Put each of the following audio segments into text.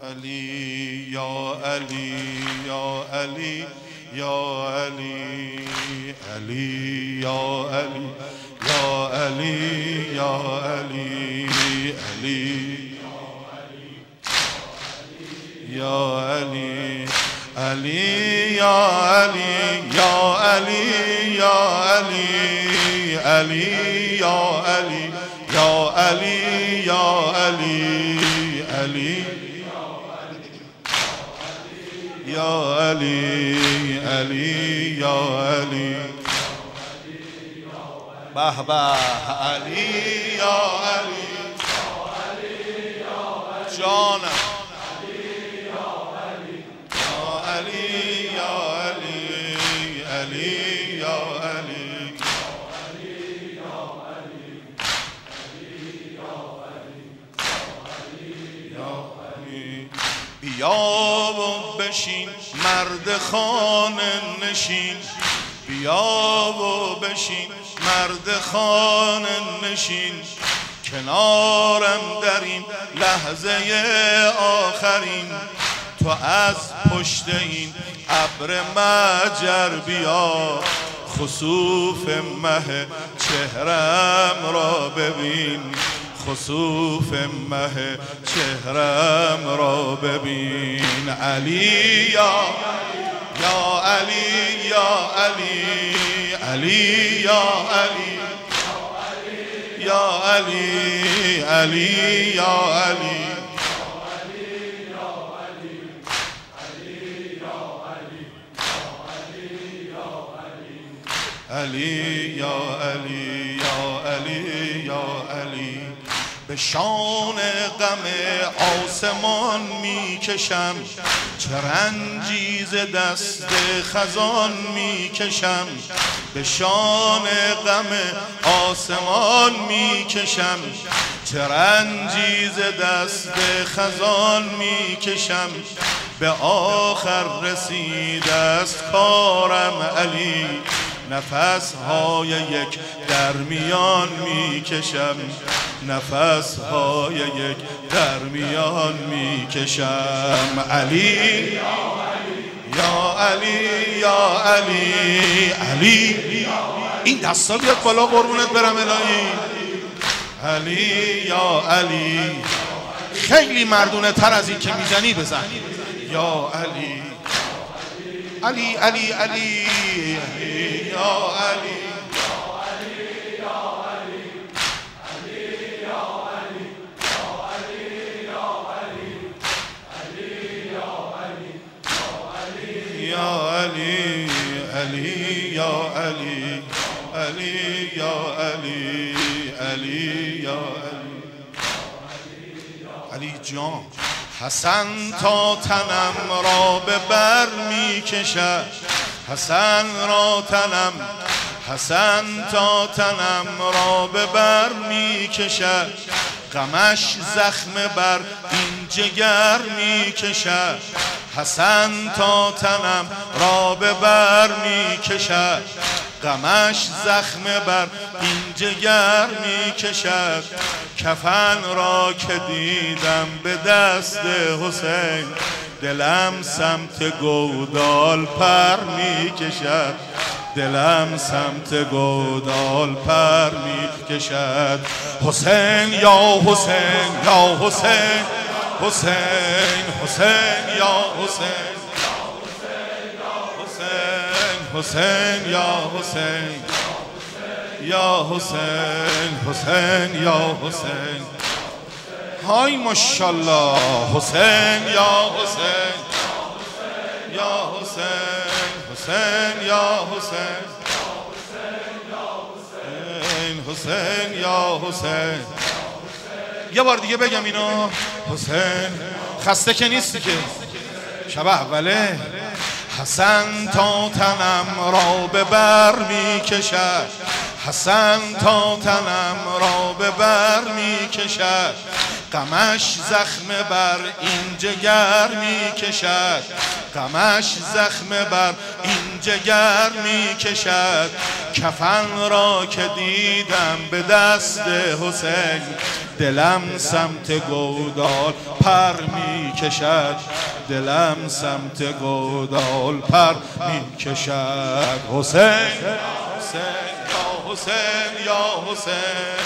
علی یا علی یا علی یا علی علی یا علی یا علی یا علی علی یا علی علی یا علی یا علی یا علی علی یا علی یا علی یا علی علی یا علی علی یا علی به به علی یا علی جانم علی یا علی علی یا علی بیا و بشین مرد خانه نشین بیا و بشین مرد خانه نشین کنارم در این لحظه آخرین تو از پشت این ابر مجر بیا خسوف مه چهرم را ببین خسوف مه چهرم را ببین علی یا علی یا علی علی یا علی یا علی علی یا علی علی یا علی یا علی یا علی به شان غم آسمان می کشم چه رنجی ز دست خزان می کشم به شان غم آسمان می کشم چه رنجی ز دست خزان می کشم به آخر رسید از کارم علی نفس های یک درمیان می کشم نفس های یک درمیان می کشم علی یا علی یا علی علی این دستا بیاد بالا قربونت برم الهی علی یا علی خیلی مردونه تر از این که میزنی بزن یا علی علی علی علی یا علی یا علی علی یا علی علی یا علی علی یا علی علی جان حسن تا تنم را به بر می کشد حسن را تنم حسن تا تنم را به بر می کشد غمش زخم بر این جگر می کشد حسن تا تنم را به بر می کشد غمش زخم بر این جگر می کشد کفن را که دیدم به دست حسین دلم سمت گودال پر می کشد دلم سمت گودال پر می کشد حسین یا حسین یا حسین حسین حسین یا حسین حسین یا حسین یا حسین حسین یا حسین های ماشاءالله حسین یا حسین یا حسین حسین یا حسین حسین یا حسین یه بار دیگه بگم اینو حسین خسته که نیستی که شب اوله حسن تا تنم را به بر می کشد حسن تا تنم را به بر می کشد غمش زخم بر این جگر می کشد، غمش زخم بر این جگر می کشد. کفن را که دیدم به دست حسین، دلم سمت گودال پر می کشد، دلم سمت گودال پر می کشد. حسین حسین یا حسین یا حسین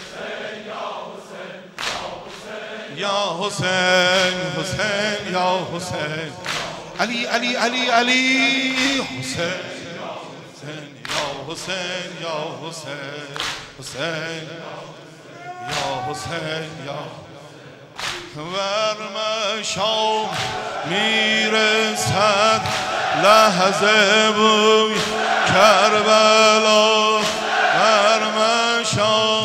یا حسین حسین یا حسین علی علی علی علی حسین حسین یا حسین یا حسین حسین یا حسین یا ورمشام میرسد لحظه بوی کربلا، ورمشام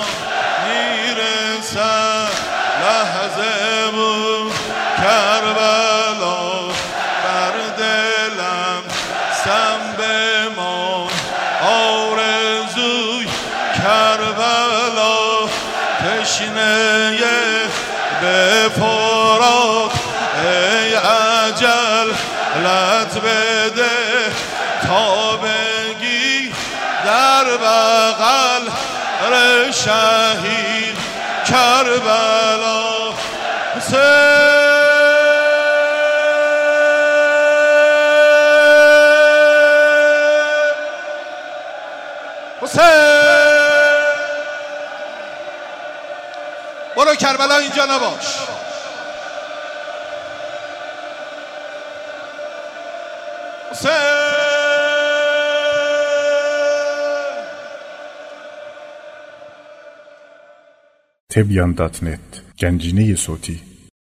میرسد لحظه بوی کربلا. بر دلم سم بمان آرزوی کربلا، تشنه به فرات ای اجل لت بده تا بگی در بغل شهید کربلا. حسین برو کربلا اینجا نباش. Tebyan.net Gencine صوتی